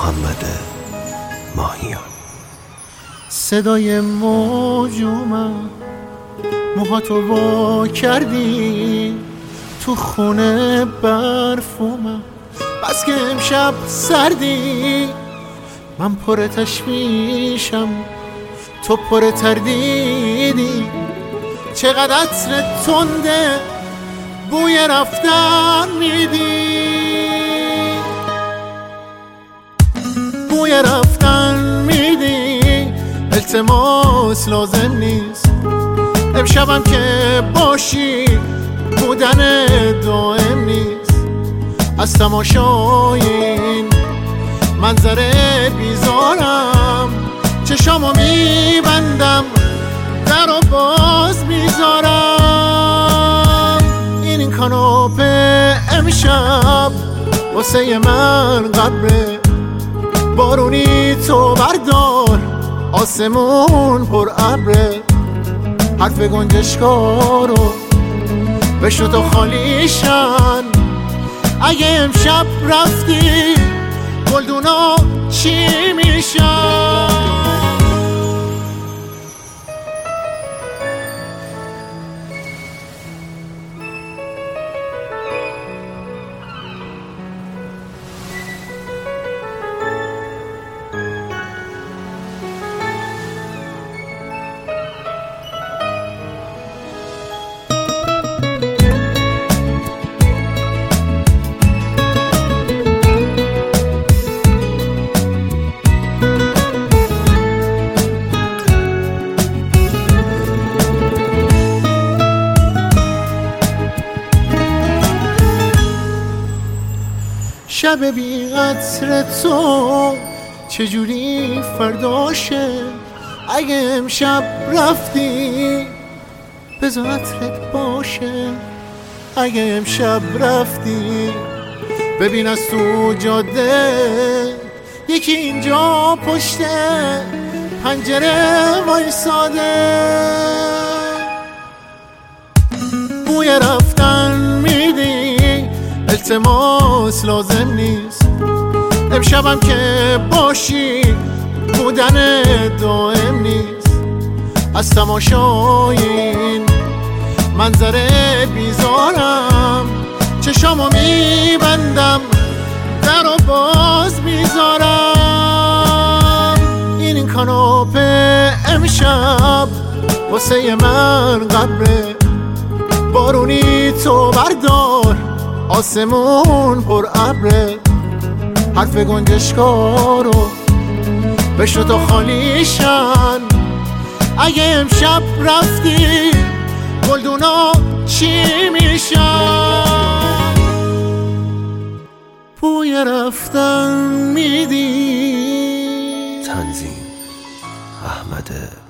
محمد ماهیان. صدای موج اومد، موهاتو وا کردی، تو خونه برف اومد، بس که امشب سردی. من پر تشویشم، تو پر تردیدی. چقدر عطر تنده بوی رفتن میدی، بوی رفتن میدی. التماس لازم نیست، امشبم که باشی بودن دائم نیست. از تماشای این منظر بیزارم، چشامو میبندم در و باز میذارم. این کاناپه امشب واسه من قبره، بارونی تو بردار، آسمون پر ابره. حرف گنجشکارو بشنو تو خالیشن، اگه امشب رفتی گلدونا چی میشن؟ شب بی عطر تو چجوری فرداشه؟ اگه امشب رفتی بذار عطرت باشه. اگه امشب رفتی ببین از تو جاده یکی اینجا پشت پنجره وایساده. بوی رفتن میدی، التماس لازم نیست. امشبم که باشی بودن دائم نیست. از تماشای این منظر بیزارم، چشامو میبندم در و باز میذارم. این کاناپه امشب واسه من قبره، بارونی تو بردار، آسمون پر ابره. حرف گنجشکارو بشنو تو خالیشن، اگه امشب رفتی گلدونا چی میشن؟ بوی رفتن میدی. تنظیم احمد